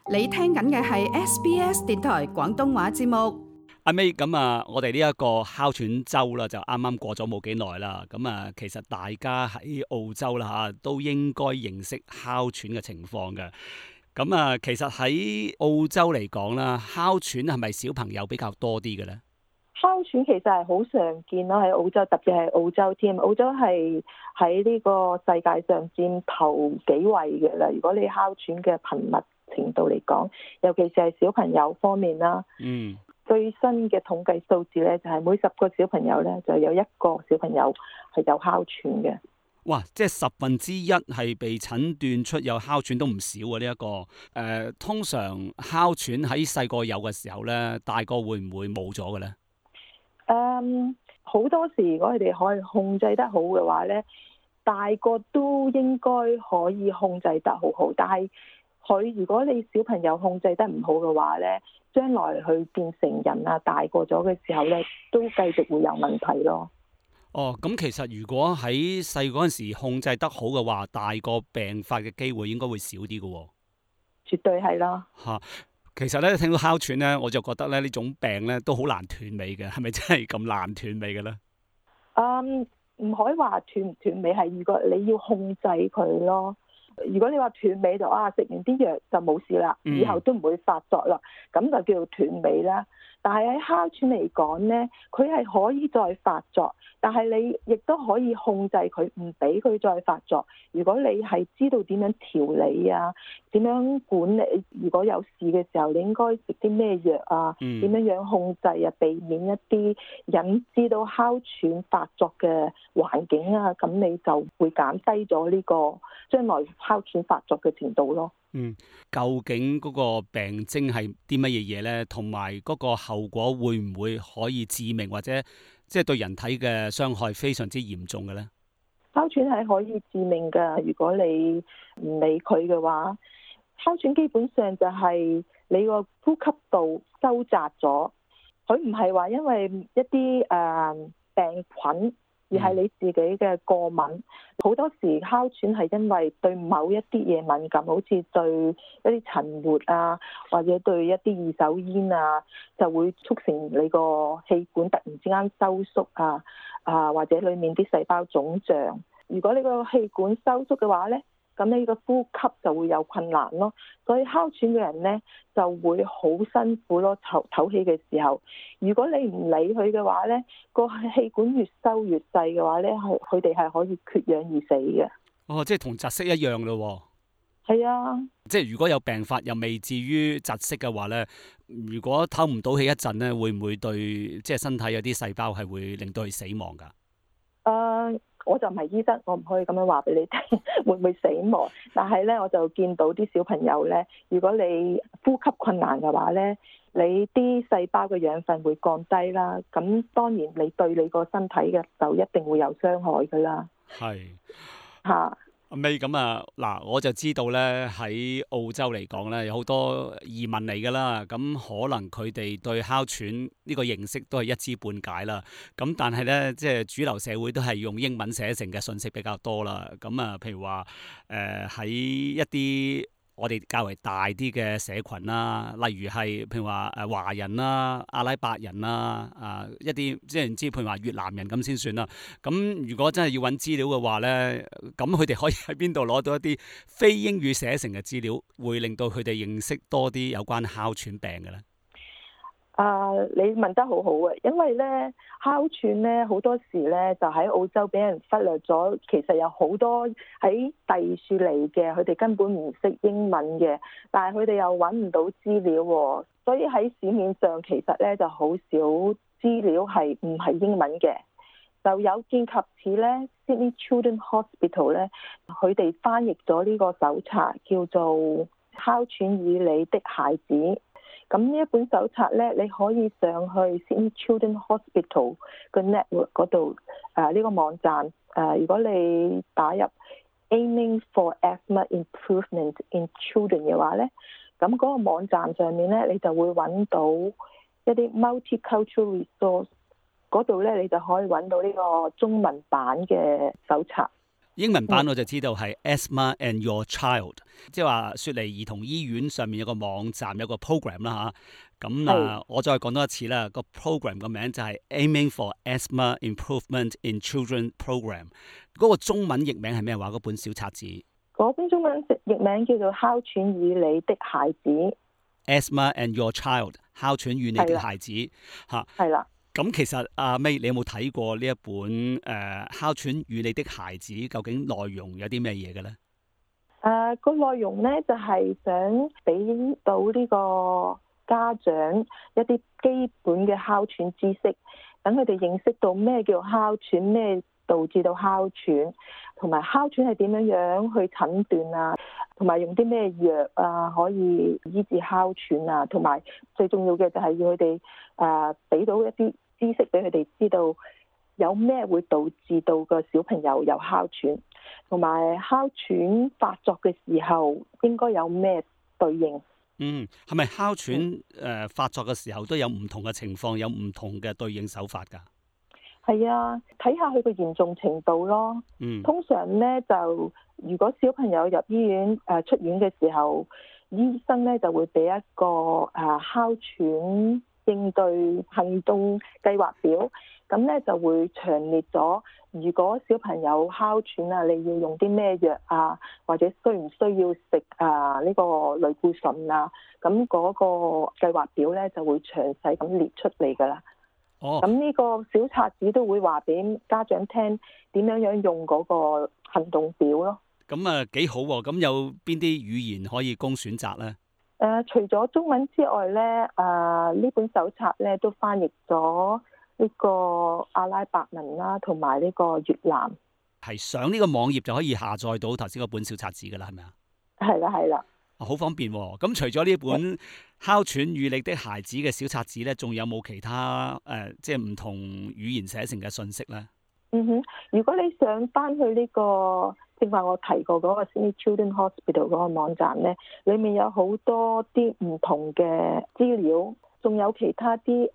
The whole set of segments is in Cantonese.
你聽緊嘅係 SBS 電台廣東話節目。 阿 May，咁啊，我哋呢一個哮喘周啦，就啱啱過咗冇幾耐啦。咁啊，其實大家喺澳洲啦吓，都應該認識哮喘嘅情況嘅。咁啊，其實喺澳洲嚟講啦，哮喘係咪小朋友比較多啲嘅咧？ 哮喘其實係好常見咯，喺澳洲，特別係澳洲添。澳洲係喺呢個世界上佔頭幾位嘅啦。如果你哮喘嘅頻密程度嚟講，尤其是係小朋友方面啦。最新嘅統計數字咧，就係每10個小朋友咧，就有1個小朋友係有哮喘嘅。 哇！即係1/10係被診斷出有哮喘都唔少啊！呢一個通常哮喘喺細個有嘅時候咧，大個會唔會冇咗嘅咧？ 好多時如果佢哋可以控制得好嘅話咧，大個都應該可以控制得好好。但係如果你小朋友控制得唔好嘅話咧，將來佢變成人啊，大個咗嘅時候咧，都繼續會有問題咯。 哦，咁其實如果喺細嗰陣時控制得好嘅話，大個病發嘅機會應該會少啲嘅喎。 絕對係啦。 嚇，其實咧聽到哮喘咧，我就覺得咧呢種病咧都好難斷尾嘅，係咪真係咁難斷尾嘅咧？ 唔可以話斷唔斷尾，係如果你要控制佢咯。如果你話斷尾就食完啲藥就冇事啦，以後都唔會發作啦，咁就叫做斷尾啦。但係喺哮喘嚟講呢，佢係可以再發作，但係你亦都可以控制佢，唔俾佢再發作。如果你係知道點樣調理啊，點樣管理，如果有事嘅時候，你應該食啲咩藥啊，點樣控制啊，避免一啲引致到哮喘發作嘅環境啊，咁你就會減低咗呢個將來哮喘發作嘅程度咯。 究竟嗰個病徵係啲乜嘢嘢呢？同埋嗰個後果會唔會可以致命，或者即係對人體嘅傷害非常之嚴重嘅呢？ 哮喘係可以致命㗎，如果你唔理佢嘅話，哮喘基本上就係你個呼吸道收窄咗，佢唔係話因為一啲病菌，而係你自己嘅過敏。好多時哮喘係因為對某一啲嘢敏感，好似對一啲塵沫啊，或者對一啲二手煙啊，就會促成你個氣管突然之間收縮啊，或者裡面啲細胞腫脹。如果你個氣管收縮嘅話呢，咁你個呼吸就會有困難咯。所以哮喘嘅人呢，就會好辛苦咯，唞氣嘅時候。如果你唔理佢嘅話呢，個氣管越收越細嘅話呢，佢哋係可以缺氧而死嘅。 哦，即係同窒息一樣咯。 係啊， 即係如果有病發又未至於窒息嘅話呢，如果唞唔到氣一陣呢，會唔會對即係身體有啲細胞係會令到佢死亡㗎？ 我就唔係醫生，我唔可以咁樣話俾你聽會唔會死亡。但係呢，我就見到啲小朋友呢，如果你呼吸困難嘅話呢，你啲細胞嘅養分會降低啦。咁當然你對你個身體嘅就一定會有傷害㗎啦。 係嚇。 阿 May，咁啊，嗱，我就知道咧喺澳洲嚟講咧，有好多移民嚟噶啦，咁可能佢哋對哮喘呢個認識都係一知半解啦。咁但係咧，即係主流社會都係用英文寫成嘅信息比較多啦。咁啊，譬如話喺一啲我哋較為大啲嘅社群啦，例如係譬如話華人啦、阿拉伯人啦、一啲即係唔知譬如話越南人咁先算啦。咁如果真係要揾資料嘅話咧，咁佢哋可以喺邊度攞到一啲非英語寫成嘅資料，會令到佢哋認識多啲有關哮喘病嘅咧？ 你問得好好啊，因為咧哮喘咧好多時咧就喺澳洲俾人忽略咗。其實有好多喺第二處嚟嘅，佢哋根本唔識英文嘅，但係佢哋又揾唔到資料喎，所以喺市面上其實咧就好少資料係唔係英文嘅。就有見及此咧 Sydney Children's Hospital 咧，佢哋翻譯咗呢個手冊叫做《哮喘與你的孩子》。咁呢一本手冊咧，你可以上去 Sydney Children's Hospital 個 network 嗰度，呢個網站，如果你打入 Aiming for Asthma Improvement in Children 嘅話咧，咁嗰個網站上面咧，你就會揾到一啲 multicultural resource，嗰度咧你就可以揾到呢個中文版嘅手冊。 英文版我就知道係 Asthma and Your Child，即係話雪梨兒童醫院上面有個網站有個 program 啦嚇。咁我再講多一次啦，個 program 個名就係 Aiming for Asthma Improvement in Children Program。嗰個中文譯名係咩話？嗰本小冊子嗰本中文譯名叫做《哮喘與你的孩子》。 Asthma and Your Child， 哮喘與你的孩子嚇。係啦。咁其實阿 May，你有冇睇過呢一本哮喘與你的孩子？究竟內容有啲咩嘢嘅咧？ 個內容咧就係想俾到呢個家長一啲基本嘅哮喘知識，等佢哋認識到咩叫哮喘，咩導致到哮喘，同埋哮喘係點樣去診斷啊，同埋用啲咩藥啊可以醫治哮喘啊，同埋最重要嘅就係要佢哋俾到一啲知識俾佢哋知道有咩會導致到個小朋友有哮喘，同埋哮喘發作嘅時候應該有咩對應。 係咪哮喘發作嘅時候都有唔同嘅情況，有唔同嘅對應手法㗎？ 係啊，睇下佢個嚴重程度咯。通常咧就如果小朋友入醫院出院嘅時候，醫生咧就會俾一個哮喘應對行動計劃表，咁咧就會詳列咗，如果小朋友哮喘啊，你要用啲咩藥啊，或者需唔需要食呢個類固醇啊，咁嗰個計劃表咧就會詳細咁列出嚟噶啦。咁呢個小冊子都會話俾家長聽點樣用嗰個行動表咯。 咁幾好喎！咁有邊啲語言可以供選擇咧？ 除咗中文之外咧，呢本手冊咧都翻譯咗呢個阿拉伯文啦，同埋呢個越南。 係上呢個網頁就可以下載到頭先嗰本小冊子噶啦，係咪啊？ 係啦，係啦。 好方便喎！咁除咗呢本哮喘與你的孩子嘅小冊子咧，仲有冇其他即係唔同語言寫成嘅信息咧？ 如果你想翻去呢個正話我提過嗰個 Sydney Children Hospital 嗰個網站咧，裡面有好多啲唔同嘅資料，仲有其他啲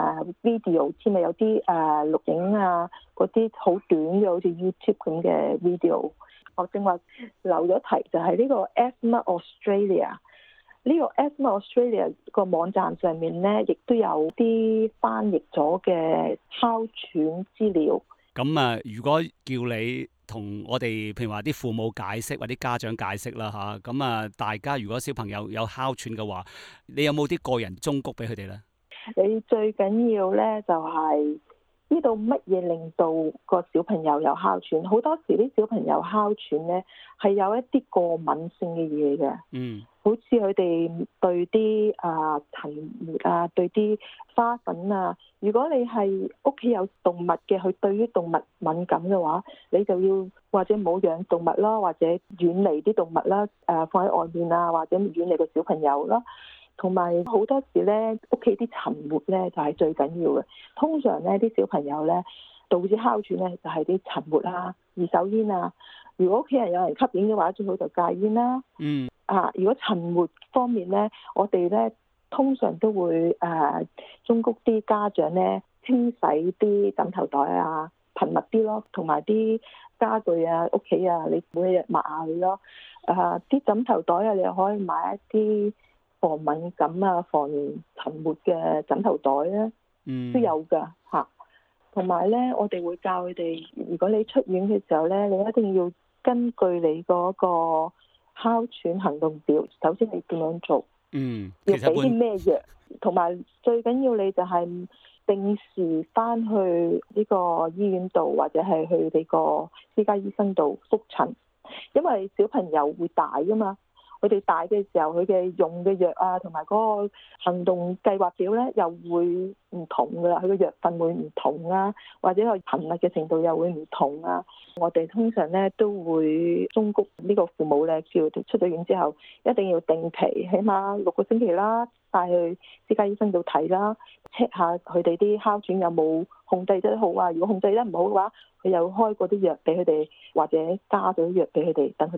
video 添啊，有啲錄影啊，嗰啲好短嘅，好似 YouTube 咁嘅 video。我正話留咗題，就係呢個 Asthma Australia。呢個 Asthma Australia 個網站上面咧，亦都有啲翻譯咗嘅哮喘資料。 咁如果叫你同我哋譬如話啲父母解釋或者家長解釋啦嚇，咁大家如果小朋友有哮喘嘅話，你有冇啲個人忠告俾佢哋咧？ 你最緊要咧就係知道乜嘢令到個小朋友有哮喘。好多時啲小朋友哮喘咧係有一啲過敏性嘅嘢嘅，好似佢哋對啲塵沫啊，對啲花粉啊。如果你係屋企有動物嘅，佢對於動物敏感嘅話，你就要或者冇養動物啦，或者遠離啲動物啦，放喺外面啊，或者遠離個小朋友啦。同埋好多時咧，屋企啲塵沫咧就係最緊要嘅。通常咧啲小朋友咧導致哮喘咧就係啲塵沫啦、二手煙啊。如果屋企人有人吸煙嘅話，最好就戒煙啦。如果塵沫方面咧，我哋咧通常都會忠告啲家長咧清洗啲枕頭袋啊，頻密啲咯，同埋啲家具啊、屋企啊，你每日抹下佢咯。啲枕頭袋啊，你又可以買一啲防敏感啊、防塵沫嘅枕頭袋咧，都有噶嚇。同埋咧，我哋會教佢哋，如果你出院嘅時候咧，你一定要根據你嗰個哮喘行動表，首先你點樣做？要俾啲咩藥？同埋最緊要你就係定時翻去呢個醫院度，或者係去你個私家醫生度覆診，因為小朋友會大噶嘛。佢哋大嘅時候，佢嘅用嘅藥啊，同埋嗰個行動計劃表咧，又會唔同噶啦。佢嘅藥份會唔同啊，或者佢頻密嘅程度又會唔同啊。我哋通常咧都會忠告呢個父母咧，叫佢哋出咗院之後，一定要定期，起碼6個星期啦，帶去私家醫生度睇啦 ，check 下佢哋啲哮喘有冇控制得好啊。如果控制得唔好嘅話，佢又開嗰啲藥俾佢哋，或者加咗藥俾佢哋，等佢哋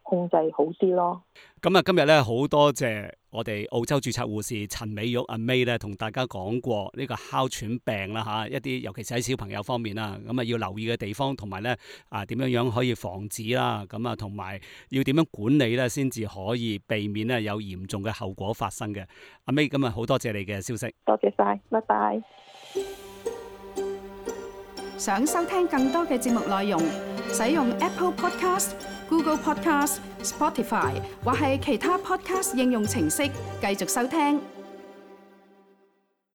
控制好啲咯。 咁啊，今日咧好多謝我哋澳洲註冊護士陳美玉阿 May 咧，同大家講過呢個哮喘病啦嚇，一啲尤其是喺小朋友方面啦，咁啊要留意嘅地方，同埋咧點樣可以防止啦，咁啊同埋要點樣管理咧，先至可以避免咧有嚴重嘅後果發生嘅。阿 May，咁啊好多謝你嘅消息， 多謝晒，拜拜。 想收聽更多嘅節目內容，使用 Apple Podcast、Google Podcast、Spotify 或係其他 Podcast 應用程式繼續收聽。